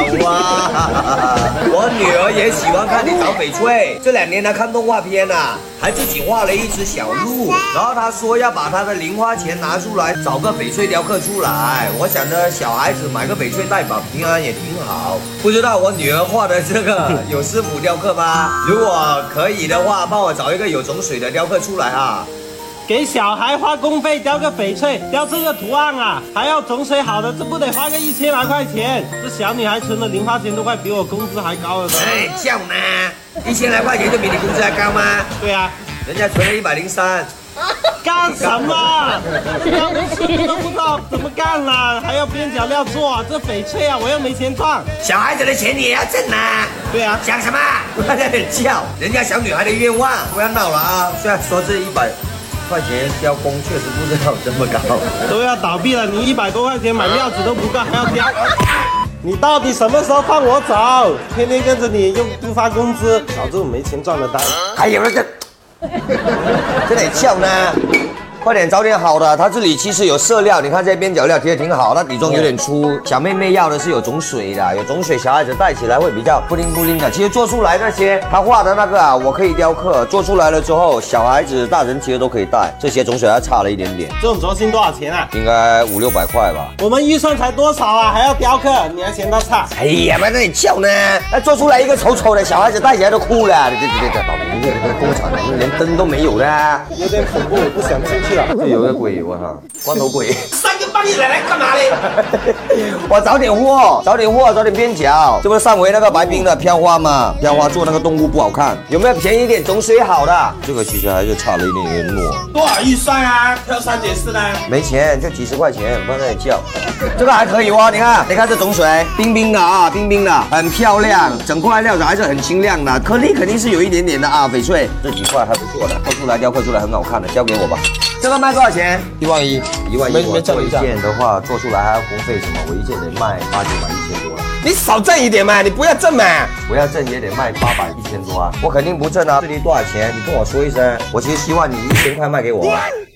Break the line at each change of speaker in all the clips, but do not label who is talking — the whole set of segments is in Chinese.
哇！我女儿也喜欢看你找翡翠，这2年她看动画片啊，还自己画了一只小鹿，然后她说要把她的零花钱拿出来找个翡翠雕刻出来。我想着小孩子买个翡翠代表平安也挺好。不知道我女儿画的这个有师傅雕刻吗？如果可以的话，帮我找一个有种水的雕刻出来啊。
给小孩花公费雕个翡翠，雕这个图案啊，还要种水好的，这不得花个1000来块钱？这小女孩存的零花钱都快比我工资还高了。
哎，叫呢？1000来块钱就比你工资还高吗？
对啊，
人家存了103。
干什么？要不是都不知道怎么干了，还要边角料做，这翡翠啊，我又没钱赚。
小孩子的钱你也要挣啊！
对啊，
讲什么？不要在这叫，人家小女孩的愿望，不要闹了啊！虽然说这100块钱雕工确实不知道这么高，
都要倒闭了，你100多块钱买料子都不够，还要雕。你到底什么时候放我走？天天跟着你又不发工资，搞这种没钱赚的单。
还有人这得叫呢。快点找点好的，它这里其实有色料，你看这边角料贴得挺好，那底妆有点粗。小妹妹要的是有种水的，有种水小孩子戴起来会比较布灵布灵的。其实做出来那些他画的那个啊，我可以雕刻，做出来了之后，小孩子、大人其实都可以戴。这些种水还差了一点点。
这种轴心多少钱啊？
应该500-600块吧。
我们预算才多少啊？还要雕刻，你还嫌它差？
哎呀，妈，那你叫呢？那做出来一个丑丑的，小孩子戴起来都哭了。对，老明这个工厂连灯都没有的，
有点恐怖，我不想进去了。
这有个鬼，我操，光头鬼
！3更半夜来干嘛嘞？
我找点货，找点边角。这不是上回那个白冰的飘花吗？飘花做那个动物不好看，有没有便宜一点、种水好的？这个其实还是差了一点，有点糯。
多少预算啊？挑3点4呢？
没钱，就几10块钱，不要在那里叫。这个还可以哦，你看这种水，冰冰的啊，冰冰的，很漂亮，整块料子还是很清亮的，颗粒肯定是有一点点的啊，翡翠这几块还不错的，做出来雕刻出来很好看的，交给我吧。这个卖多少钱？11000。11000，我做一件的话，做出来还要工费什么？我一件得卖800-1000多了。
你少挣一点嘛，你不要挣嘛。
我要挣也得卖800-1000多啊。我肯定不挣啊。这里多少钱？你跟我说一声。我其实希望你1000块卖给我。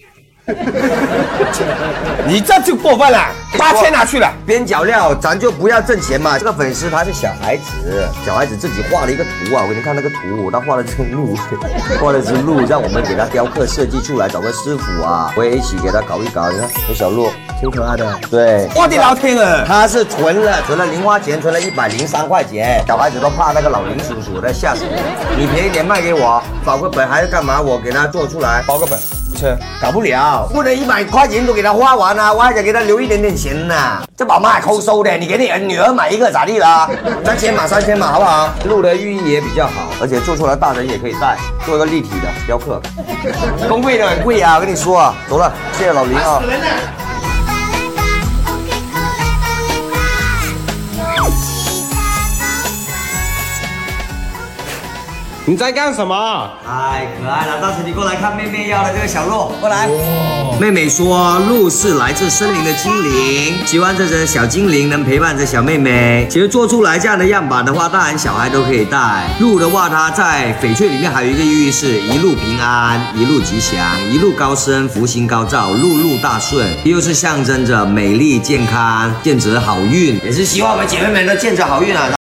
你这就过分了，8000拿去了。
边角料咱就不要挣钱嘛。这个粉丝他是小孩子，小孩子自己画了一个图啊。我给你看那个图，他画了只鹿，画了只鹿，让我们给他雕刻设计出来，找个师傅啊，我也一起给他搞一搞。你看这小鹿挺可爱的。对，
我的老天啊！
他是存了零花钱，存了103块钱。小孩子都怕那个老林叔叔的，吓死我。你便宜点卖给我，保个本还是干嘛？我给他做出来，
包个本。
搞不了，不能100块钱都给他花完啊，我还得给他留一点点钱呢。这宝妈还抠搜的，你给你女儿买一个咋地啦？3000嘛，好不好？鹿的寓意也比较好，而且做出来大人也可以戴，做一个立体的雕刻。工费的很贵啊，我跟你说啊。走了，谢谢老林啊。
你在干什么？
太可爱了，到时你过来看妹妹要的这个小鹿，过来。妹妹说，鹿是来自森林的精灵，希望这只小精灵能陪伴着小妹妹。其实做出来这样的样板的话，大人小孩都可以戴。鹿的话，它在翡翠里面还有一个寓意是一路平安、一路吉祥、一路高升、福星高照、路路大顺，又是象征着美丽、健康、见着好运，也是希望我们姐妹们都见着好运啊。